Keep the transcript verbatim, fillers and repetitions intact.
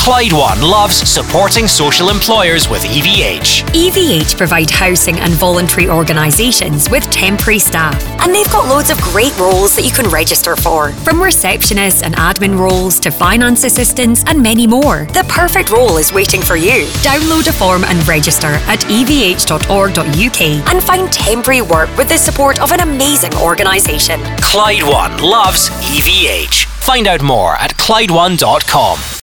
Clyde One loves supporting social employers with E V H. E V H provide housing and voluntary organisations with temporary staff, and they've got loads of great roles that you can register for, from receptionists and admin roles to finance assistants and many more. The perfect role is waiting for you. Download a form and register at e v h dot org dot u k and find temporary work with the support of an amazing organisation. Clyde One loves E V H. Find out more at Clyde One dot com.